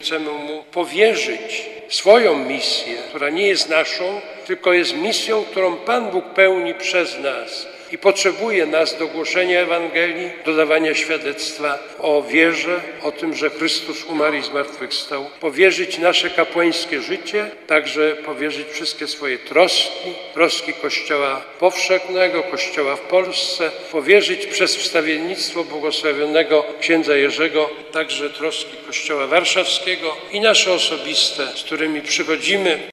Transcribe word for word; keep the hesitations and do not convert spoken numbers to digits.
chcemy Mu powierzyć swoją misję, która nie jest naszą, tylko jest misją, którą Pan Bóg pełni przez nas i potrzebuje nas do głoszenia Ewangelii, do dawania świadectwa o wierze, o tym, że Chrystus umarł i zmartwychwstał. Powierzyć nasze kapłańskie życie, także powierzyć wszystkie swoje troski, troski Kościoła powszechnego, Kościoła w Polsce, powierzyć przez wstawiennictwo błogosławionego księdza Jerzego także troski Kościoła warszawskiego i nasze osobiste, z którymi przychodzimy